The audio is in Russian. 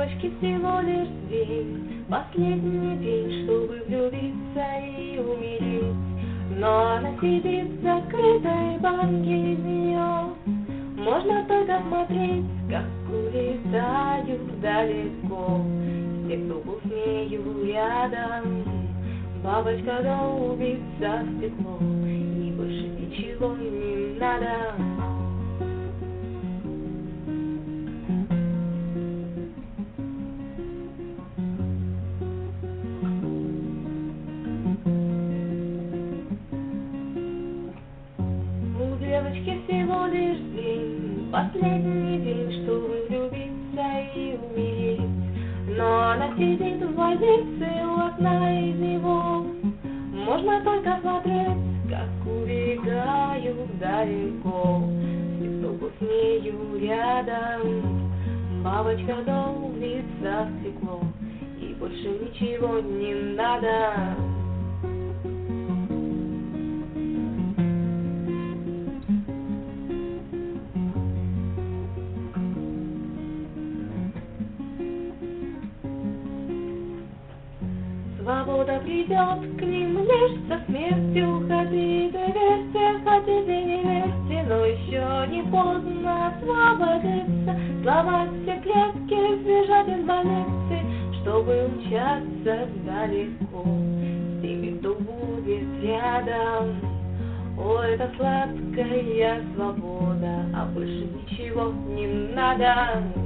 девочки всего лишь день, последний день, чтобы влюбиться и умереть. Но она сидит в закрытой банке, из нее можно только смотреть, как улетают далеко все, кто был с нею рядом. Бабочка долбится в стекло, и больше ничего не надо. У девочки всего лишь день, последний день, чтобы влюбиться и умереть. Но она сидит в больнице у окна, из него можно только смотреть, как убегают далеко все, кто был с нею рядом. Бабочка долбится в стекло, и больше ничего не надо. Свобода придет к ним лишь со смертью. Хотите верьте, хотите не верьте, но еще не поздно освободиться. Сломать все клетки, сбежать из больницы, чтобы умчаться далеко с теми, кто будет рядом. О, это сладкая свобода, а больше ничего не надо.